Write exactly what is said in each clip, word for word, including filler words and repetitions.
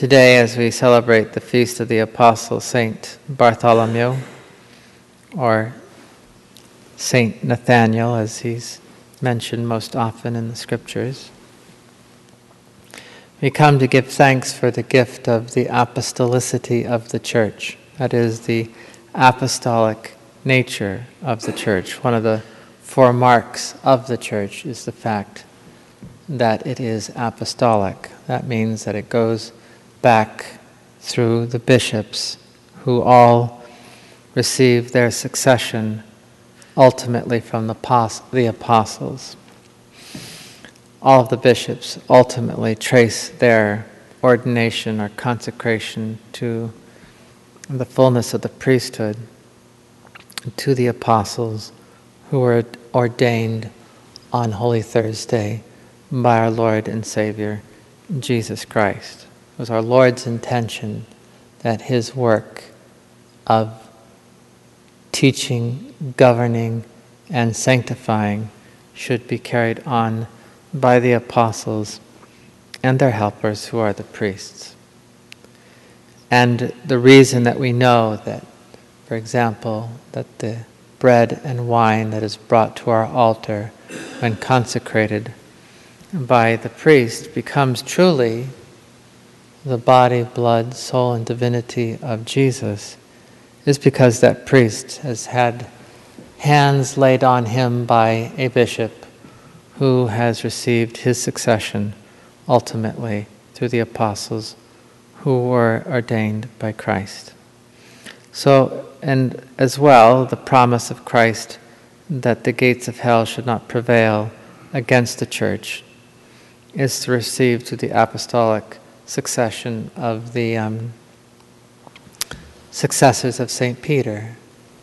Today, as we celebrate the feast of the Apostle Saint Bartholomew, or Saint Nathaniel, as he's mentioned most often in the scriptures, we come to give thanks for the gift of the apostolicity of the Church. That is, the apostolic nature of the Church. One of the four marks of the Church is the fact that it is apostolic. That means that it goes back through the bishops, who all receive their succession ultimately from the, the apostles. All of the bishops ultimately trace their ordination or consecration to the fullness of the priesthood, to the apostles who were ordained on Holy Thursday by our Lord and Savior, Jesus Christ. It was our Lord's intention that his work of teaching, governing, and sanctifying should be carried on by the apostles and their helpers, who are the priests. And the reason that we know that, for example, that the bread and wine that is brought to our altar when consecrated by the priest becomes truly the body, blood, soul, and divinity of Jesus is because that priest has had hands laid on him by a bishop who has received his succession ultimately through the apostles who were ordained by Christ. So, and as well, the promise of Christ that the gates of hell should not prevail against the Church is to receive through the apostolic succession of the um, successors of Saint Peter.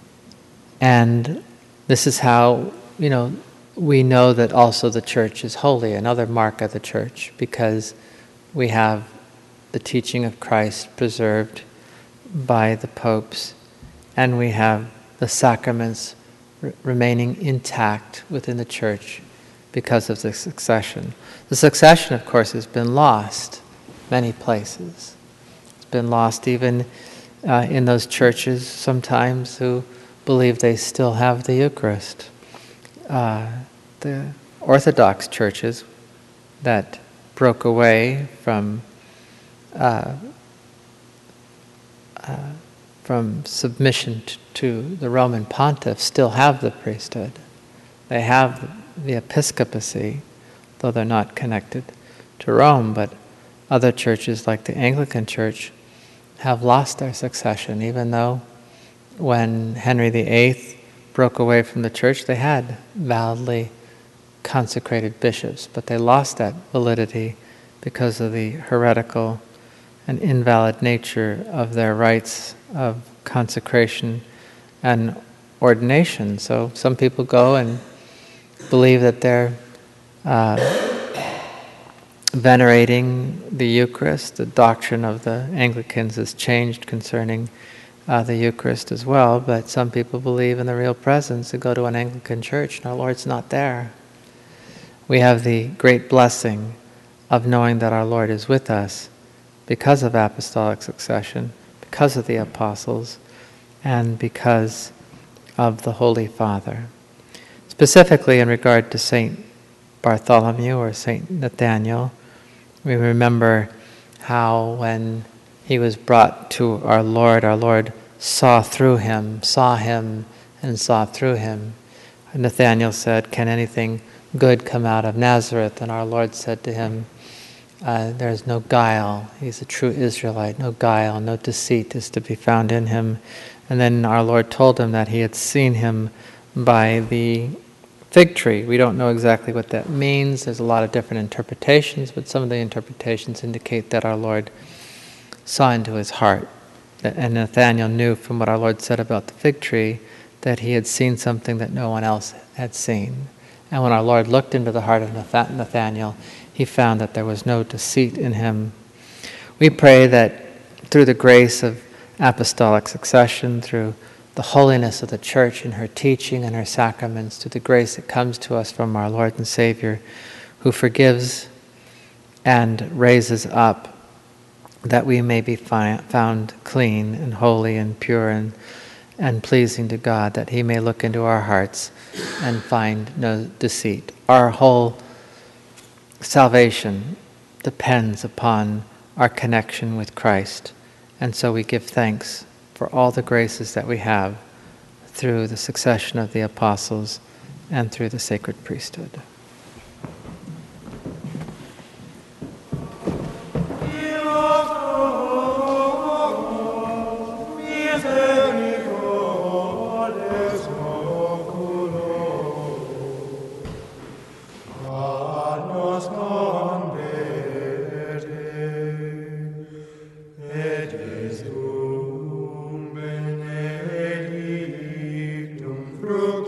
And this is how, you know, we know that also the Church is holy, another mark of the Church, because we have the teaching of Christ preserved by the popes, and we have the sacraments r- remaining intact within the Church because of the succession. The succession, of course, has been lost many places. It's been lost even uh, in those churches sometimes who believe they still have the Eucharist. Uh, the Orthodox churches that broke away from uh, uh, from submission t- to the Roman Pontiff still have the priesthood. They have the episcopacy, though they're not connected to Rome, but other churches like the Anglican Church have lost their succession, even though when Henry the Eighth broke away from the church, they had validly consecrated bishops, but they lost that validity because of the heretical and invalid nature of their rites of consecration and ordination. So some people go and believe that they're uh, venerating the Eucharist. The doctrine of the Anglicans has changed concerning uh, the Eucharist as well, but some people believe in the real presence and go to an Anglican church and our Lord's not there. We have the great blessing of knowing that our Lord is with us because of apostolic succession, because of the apostles, and because of the Holy Father. Specifically in regard to Saint Bartholomew or Saint Nathaniel, we remember how when he was brought to our Lord, our Lord saw through him, saw him and saw through him. Nathaniel said, "Can anything good come out of Nazareth?" And our Lord said to him, uh, there's no guile. He's a true Israelite. No guile, no deceit is to be found in him. And then our Lord told him that he had seen him by the fig tree. We don't know exactly what that means. There's a lot of different interpretations, but some of the interpretations indicate that our Lord saw into his heart. And Nathaniel knew from what our Lord said about the fig tree that he had seen something that no one else had seen. And when our Lord looked into the heart of Nathaniel, he found that there was no deceit in him. We pray that through the grace of apostolic succession, through the holiness of the Church in her teaching and her sacraments, through the grace that comes to us from our Lord and Savior, who forgives and raises up that we may be fi- found clean and holy and pure and, and pleasing to God, that He may look into our hearts and find no deceit. Our whole salvation depends upon our connection with Christ, and so we give thanks for all the graces that we have through the succession of the apostles and through the sacred priesthood. Fructus